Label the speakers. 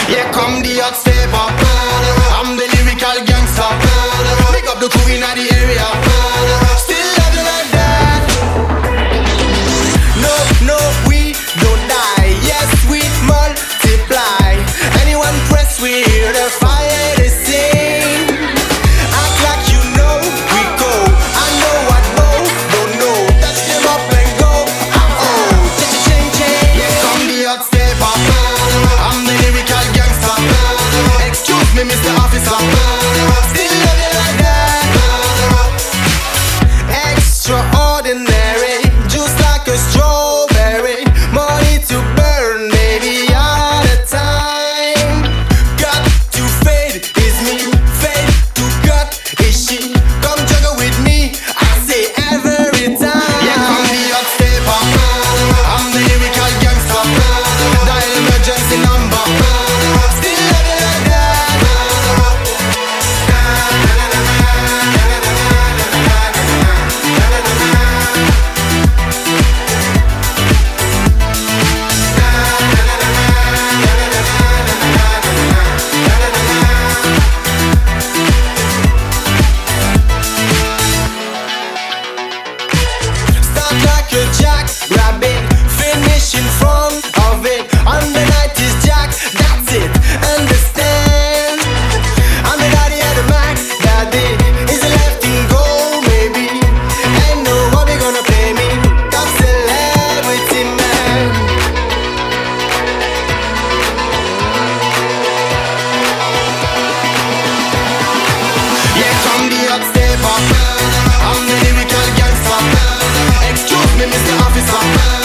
Speaker 1: Here come the hot stepper. I'm the lyrical gangster. Pick up the crew in the area. Still love you like that. No, no, we don't die. Yes, we multiply. Anyone press, we hear the fire they sing. Act like you know, we go. I know what know, don't know. Touch them up and go. Change. Here come the hot stepper. I'm the lyrical gangster. Excuse me, Mr. Officer. Still love you like that. Extraordinary, just like a strawberry. Money to burn, baby, all the time. Got to fade is me, fade to cut is she. Come juggle with me, I say every time. Here come the hot stepper. I'm the lyrical gangster. Dial emergency number. Still love you like that. Start like a jackrabbit, finish in front of it. On the night is Jack, that's it, understand? I'm the daddy of the Mac, daddy is a left in goal, maybe. Ain't nobody gonna play me, top celebrity man. Here come the hot stepper. I'm the lyrical gangster. Excuse me, Mr. Officer.